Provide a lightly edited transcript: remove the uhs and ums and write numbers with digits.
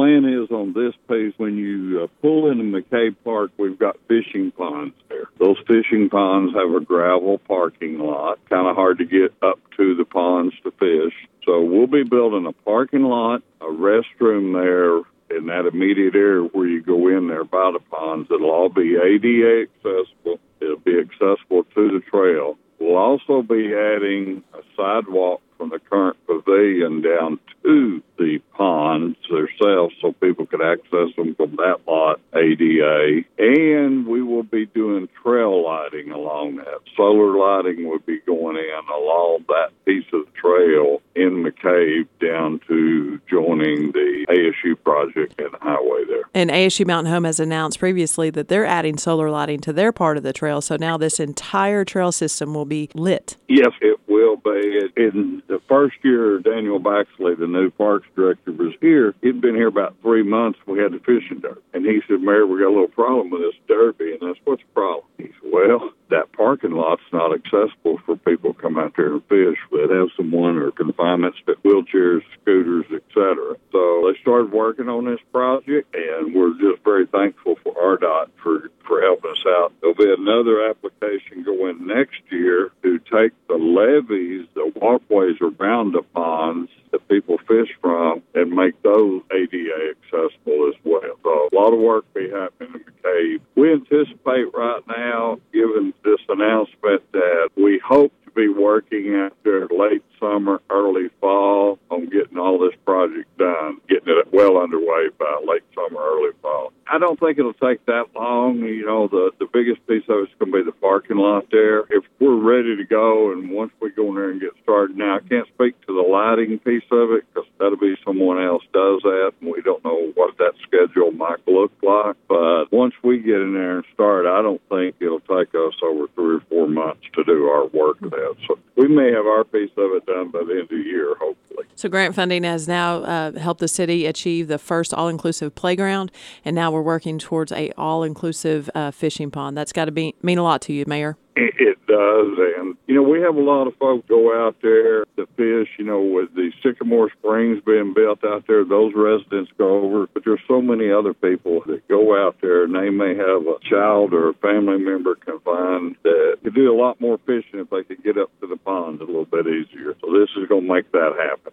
plan is on this piece, when you pull into McCabe Park, we've got fishing ponds there. Those fishing ponds have a gravel parking lot, kind of hard to get up to the ponds to fish. So we'll be building a parking lot, a restroom there in that immediate area where you go in there by the ponds. It'll all be ADA accessible. It'll be accessible to the trail. We'll also be adding a sidewalk from the current pavilion down to the ponds themselves so people could access them from that lot, ADA. And we will be doing trail lighting along that. Solar lighting would be going in along that piece of the trail in McCabe down to joining the ASU project and the highway there. And ASU Mountain Home has announced previously that they're adding solar lighting to their part of the trail, so now this entire trail system will be lit. Yes, it will be. In the first year, Daniel Baxley, the new parks director, was here. He'd been here about 3 months. We had the fishing dirt. And he said, Mayor, we got a little problem with this derby. And I said, what's the problem? He said, well, that parking lot's not accessible for people to come out there and fish. They'd have someone or confinements, wheelchairs, scooters, etc. So they started working on this project, and we're just very thankful for RDOT for helping us out. There'll be another application going next year to take the levees, the walkways around the ponds that people fish from, and make those ADA accessible as well. So a lot of work will be happening in McCabe. We anticipate right now, given this announcement, that we hope to be working after late summer, early fall on getting all this project done, getting it well underway by late summer, early fall. I don't think it'll take that long. You know, the biggest piece of it's going to be the parking lot there. If we're ready to go, and once we go in there and get started, now I can't speak to the lighting piece of it because that'll be someone else does that, and we don't know what that schedule might look like. But once we get in there and start, I don't think it'll take us over 3 or 4 months to do our work of that. So we may have our piece of it done by the end of the year, hopefully. So grant funding has now helped the city achieve the first all-inclusive playground, and now we're working towards a all-inclusive fishing pond. That's got to mean a lot to you, Mayor. It does, and, you know, we have a lot of folks go out there to fish, you know, with the Sycamore Springs being built out there, those residents go over, but there's so many other people that go out there, and they may have a child or a family member confined that could do a lot more fishing if they could get up to the pond a little bit easier. So this is going to make that happen.